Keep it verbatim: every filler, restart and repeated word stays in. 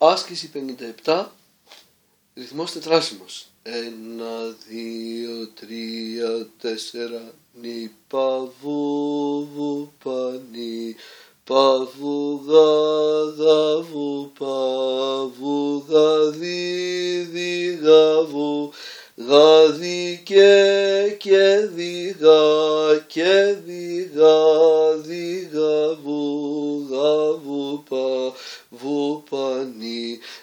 Άσκηση πενήντα επτά, ρυθμός τετράσημος. Ένα, δύο, τρία, τέσσερα, νι, παβού, βου, πανί, παβού, γα, βου, παβού, γαδί, δι, γαβού, γαδί, και, και, δι, γα, και, δι, γα, δι, γαβού, γαβού, παβού, πανί,